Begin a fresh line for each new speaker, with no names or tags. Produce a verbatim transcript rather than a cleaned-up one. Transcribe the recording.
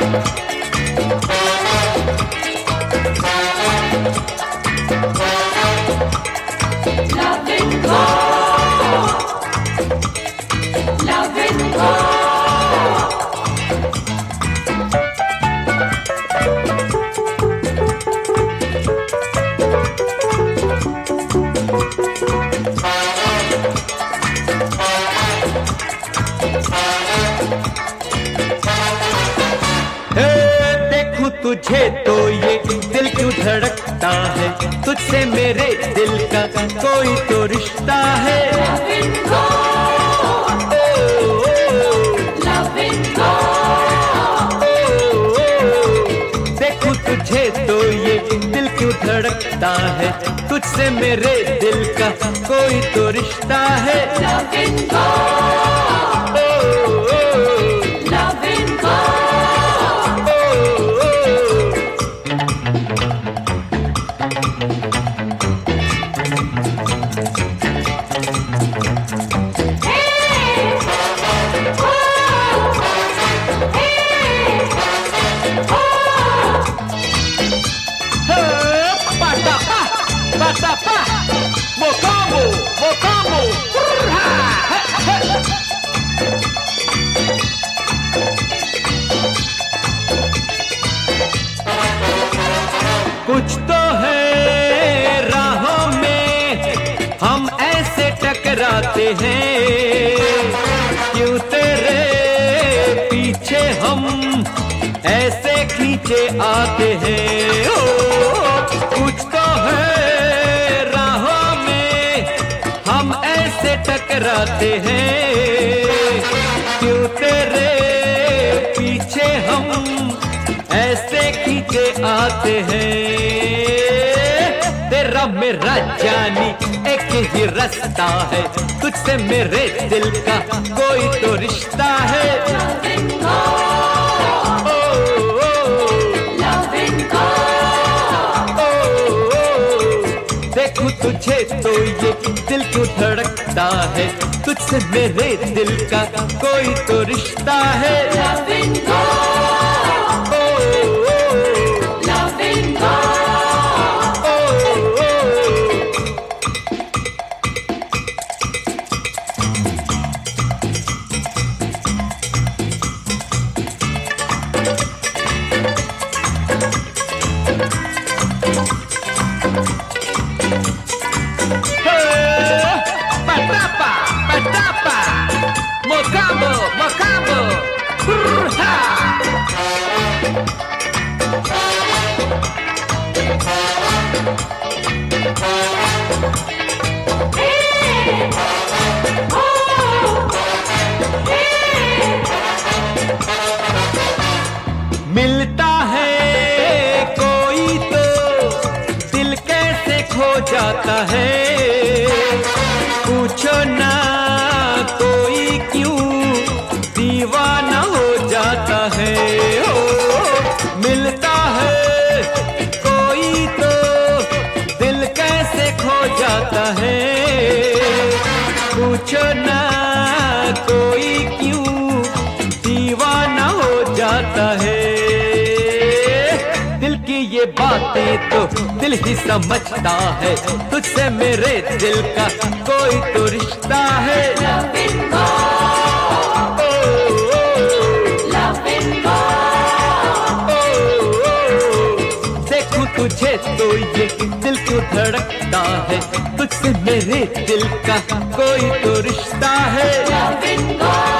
तुझे तो ये दिल क्यों धड़कता है, तुझसे मेरे दिल का कोई तो रिश्ता है। ओ, देखूं तुझे तो ये दिल क्यों धड़कता है, तुझसे मेरे दिल का कोई तो रिश्ता है। Mokambo, Mokambo, कुछ तो है राहों में हम ऐसे टकराते हैं, क्यों तेरे पीछे हम ऐसे खींचे आते हैं। ओ, कुछ तो है टकराते हैं, क्यों तेरे पीछे हम ऐसे खींचे आते हैं। तेरा मेरा जानी एक ही रास्ता है, तुझसे मेरे दिल का कोई तो रिश्ता है। देखूं तुझे तो ये दिल क्यों धड़कता है, तुझसे मेरे दिल का कोई तो रिश्ता है। Mokambo, Mokambo, ha! मिलता है कोई तो दिल कैसे खो जाता है, पूछो ना कोई क्यों दीवाना हो जाता है। ओ, मिलता है कोई तो दिल कैसे खो जाता है, पूछो ना कोई क्यों दीवाना हो जाता है। दिल की ये बातें तो दिल ही समझता है, तुझसे मेरे दिल का कोई तो रिश्ता है। देखूं तुझे तो ये दिल क्यों धड़कता है, तुझसे मेरे दिल का कोई तो रिश्ता है।